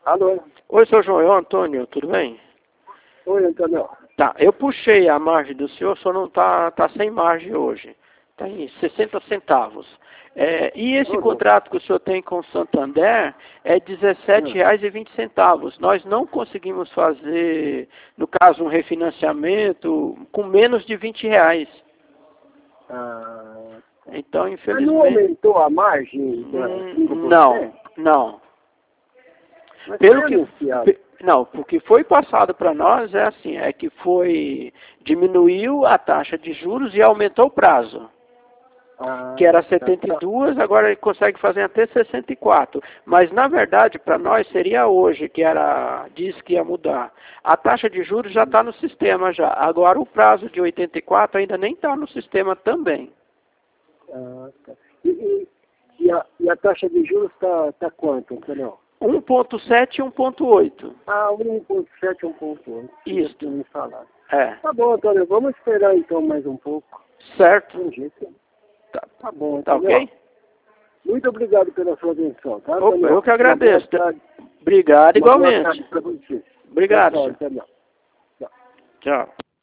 Alô? Oi, seu João, é o Antônio, tudo bem? Oi, Antônio. Tá, eu puxei a margem do senhor, só não tá sem margem hoje. Tá em 60 centavos. E esse contrato que o senhor tem com o Santander é R$17,20. Nós não conseguimos fazer, no caso, um refinanciamento com menos de R$20. Então, Mas infelizmente... não aumentou a margem? Não. Mas Pelo foi que anunciado. não, porque foi passado para nós é assim, é que diminuiu a taxa de juros e aumentou o prazo. Que era 72, agora ele consegue fazer até 64. Mas na verdade, para nós seria hoje diz que ia mudar. A taxa de juros já está no sistema já. Agora o prazo de 84 ainda nem está no sistema também. E a taxa de juros está quanto, Antônio? 1,7 e 1,8. 1,7 e 1,8. Isso. Tinha me falado. Tá bom, Antônio. Vamos esperar então mais um pouco. Certo. Um jeito. Tá bom, Tá Antônio. ok? Muito obrigado pela sua atenção, tá, Opa, Antônio? eu que agradeço. Obrigado Uma boa igualmente. tarde para você. Obrigado, Tchau, senhor. Antônio. Tchau.